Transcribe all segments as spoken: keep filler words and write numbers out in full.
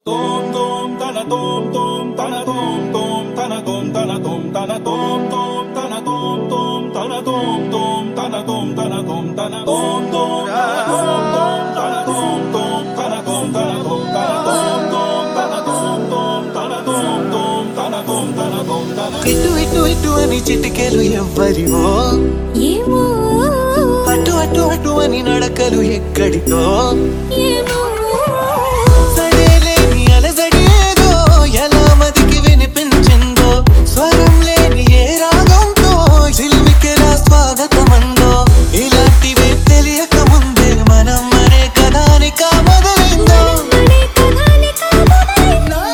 Tom tom tana tom tom tana tom tom tana tom tana tom tana tom tom tana tom tom tana tom tom tana tom tana tom tana tom tom tana tom tom tana tom tana tom tana tom tom tana tom tom tana tom tom tana tom tana tom tana ఇటు ఇటు ఇటు అని చిటికెలు ఎవ్వరివో ఏమో అటు అటు అటు అని నడకలు ఎక్కడితో ఏమో సడేలేని అలజడి ఏదో ఎలా మదికి వినిపించిందో స్వరం లేని ఏ రాగంతో చిలిమికెలా స్వాగతమందో ఇలాంటివే తెలియక ముందే మనం మరే కథానిక మొదలైందో మనే కథానిక మొదలైందో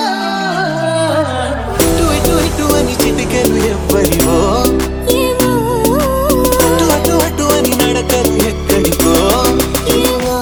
ఇటు ఇటు ఇటు అని చిటికెలు ఎవ్వరివో ఏమో అటు అటు అటు అని నడకలు ఎక్కడికో ఏమో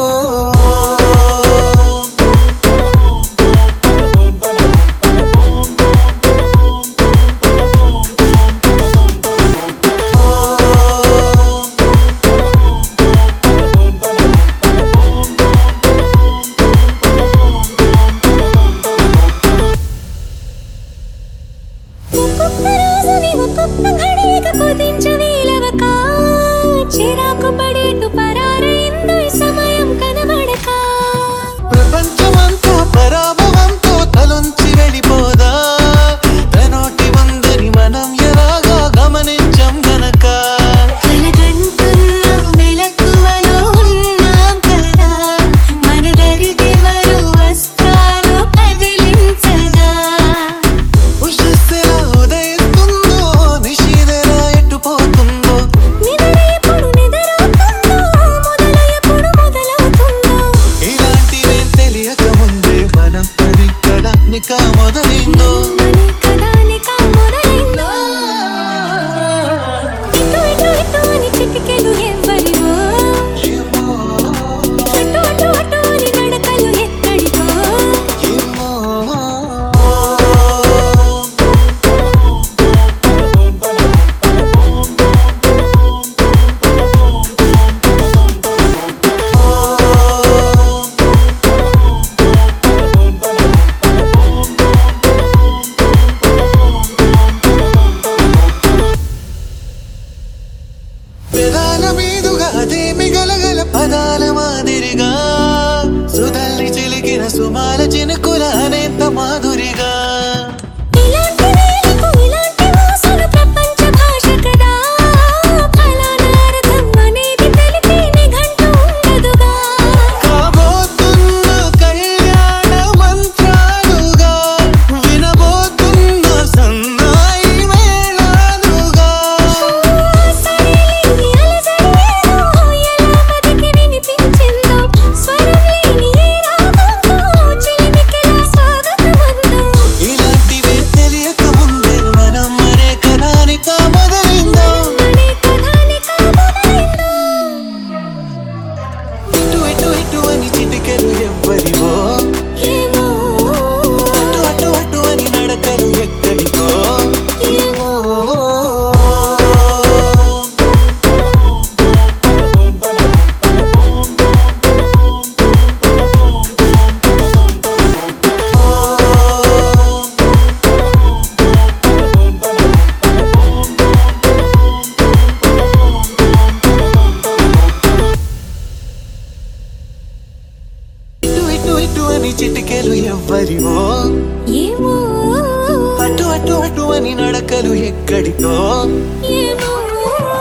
ఒక్కొక్క రోజుని ఒక్కొక్క ఘడియగా కుదించవేలవక చిరాకు పడేటు పరారైందో ఈ సమయం కనబడక ప్రపంచమంతా పరాభవంతో తలొంచి వెళ్ళిపోదా తనోటి వందని మనం ఎలాగా గమనించం గనక కలగంటున్న మెలకువలో ఉన్నాం కదా మన దరిదెవరు వస్తారో కదిలించగా ఉషస్సెలా ఉదయిస్తుందో నిశీదెలా ఎట్టుపోతుందో నిద్రయెప్పుడు నిద్రవుతుందో మొదలయ్యప్పుడు మొదలవుతుందో ఇలాంటివేం తెలియక ముందే మనం పరిక్కడానిక మొదలైందో మనే కథానిక మొదలైందో ఇటు ఇటు ఇటు అని చిటికెలు ఎవ్వరివో ఏమో అటు అటు అటు అని నడకలు ఎక్కడికో ఏమో పెదాల మీదుగా అదేమి గలగల పదాల మాదిరిగా సుధల్ని చిలికిన సుమాల చినుకుల అనేంత మాధురిగా ఇలాంటి వేలకు ఇలాంటి మోసలు ప్రపంచ భాష కదా ఫలానా అర్థం అనేది తెలిపే నిఘంటు ఉండదుగా కాబోతున్న కళ్యాణ మంత్రాలుగా వినబోతున్న సన్నాయి మేళాలుగా సరేలేని అలజడేదో ఎలా మదికి వినిపించిందో స్వరం లేని ఏ రాగంతో చిలిమికెలా స్వాగతమందో ఇలాంటివే తెలియక ముందే మనం మరే కథానిక మొదలైందో మనే కథానిక మొదలైందో ఇటు ఇటు ఇటు అని చిటికెలు ఎవ్వరివో ఏమో అటు అటు అటు అని నడకలు ఎక్కడికో ఏమో ఇటు ఇటు ఇటు అని చిటికెలు ఎవ్వరివో ఏమో అటు అటు అటు అని నడకలు ఎక్కడికో ఏమో